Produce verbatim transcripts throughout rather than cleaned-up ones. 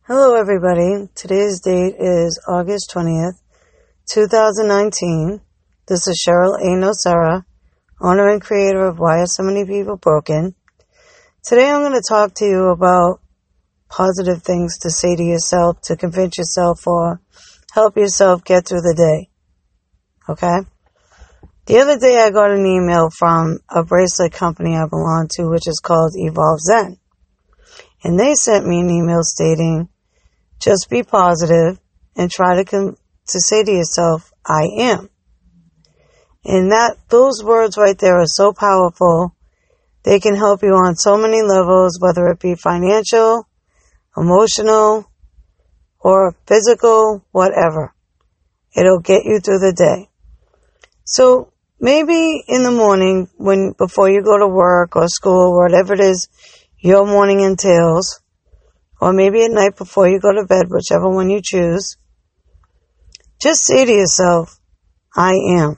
Hello everybody, today's date is August twentieth, twenty nineteen. This is Cheryl A. Nocera, owner and creator of Why Are So Many People Broken. Today I'm going to talk to you about positive things to say to yourself, to convince yourself or help yourself get through the day. Okay? The other day I got an email from a bracelet company I belong to, which is called Evolve Zen. And they sent me an email stating, just be positive and try to com- to say to yourself, I am. And that those words right there are so powerful. They can help you on so many levels, whether it be financial, emotional, or physical, whatever. It'll get you through the day. So maybe in the morning, when before you go to work or school, whatever it is your morning entails, or maybe at night before you go to bed, whichever one you choose, just say to yourself, I am.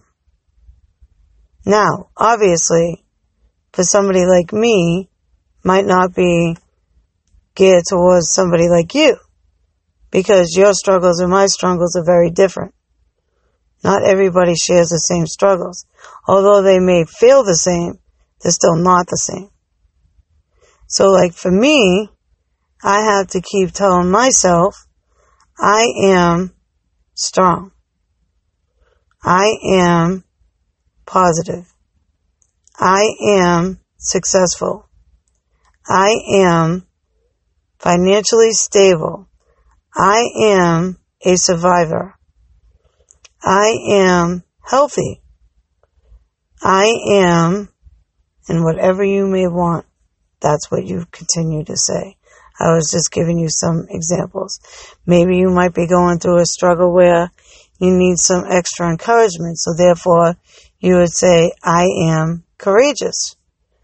Now, obviously, for somebody like me, might not be geared towards somebody like you, because your struggles and my struggles are very different. Not everybody shares the same struggles. Although they may feel the same, they're still not the same. So like for me, I have to keep telling myself, I am strong. I am positive. I am successful. I am financially stable. I am a survivor. I am healthy. I am, and whatever you may want, that's what you continue to say. I was just giving you some examples. Maybe you might be going through a struggle where you need some extra encouragement. So therefore, you would say, I am courageous.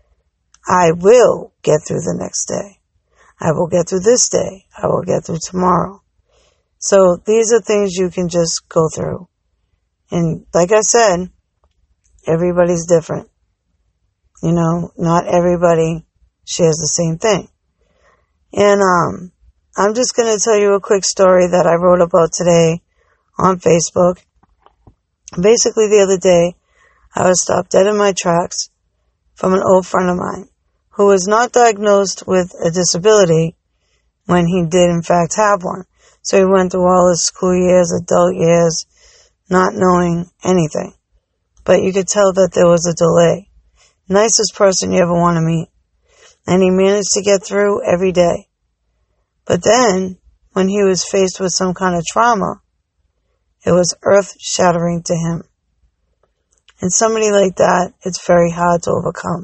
I will get through the next day. I will get through this day. I will get through tomorrow. So these are things you can just go through. And like I said, everybody's different. You know, not everybody shares the same thing. And um, I'm just going to tell you a quick story that I wrote about today on Facebook. Basically, the other day, I was stopped dead in my tracks from an old friend of mine who was not diagnosed with a disability when he did, in fact, have one. So he went through all his school years, adult years, not knowing anything. But you could tell that there was a delay. Nicest person you ever want to meet. And he managed to get through every day. But then, when he was faced with some kind of trauma, it was earth-shattering to him. And somebody like that, it's very hard to overcome.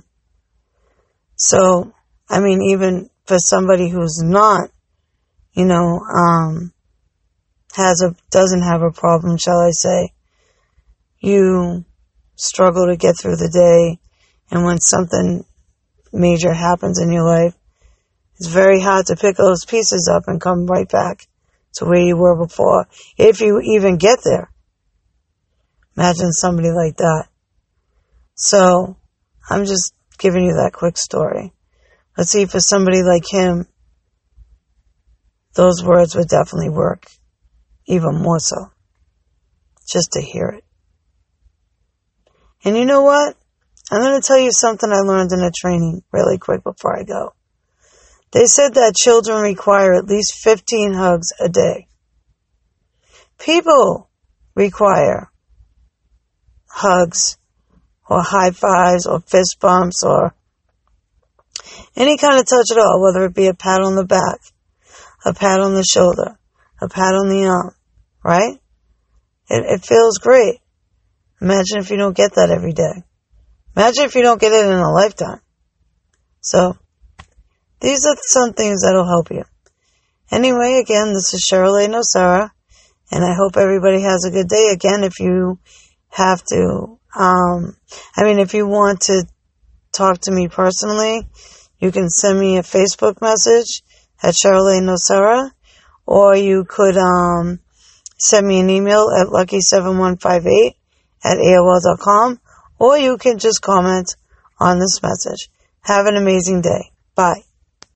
So, I mean, even for somebody who's not, you know, um, has a, doesn't have a problem, shall I say, you struggle to get through the day, and when something major happens in your life, it's very hard to pick those pieces up and come right back to where you were before, if you even get there. Imagine somebody like that. So, I'm just giving you that quick story. Let's see, for somebody like him, those words would definitely work, even more so, just to hear it. And you know what? I'm going to tell you something I learned in a training really quick before I go. They said that children require at least fifteen hugs a day. People require hugs or high fives or fist bumps or any kind of touch at all, whether it be a pat on the back, a pat on the shoulder, a pat on the arm, right? It, it feels great. Imagine if you don't get that every day. Imagine if you don't get it in a lifetime. So, these are some things that'll help you. Anyway, again, this is Cheryl A. Nocera, and I hope everybody has a good day. Again, if you have to, um, I mean, if you want to talk to me personally, you can send me a Facebook message at Cheryl A. Nocera, or you could um, send me an email at lucky seven one five eight at A O L dot com, or you can just comment on this message. Have an amazing day. Bye.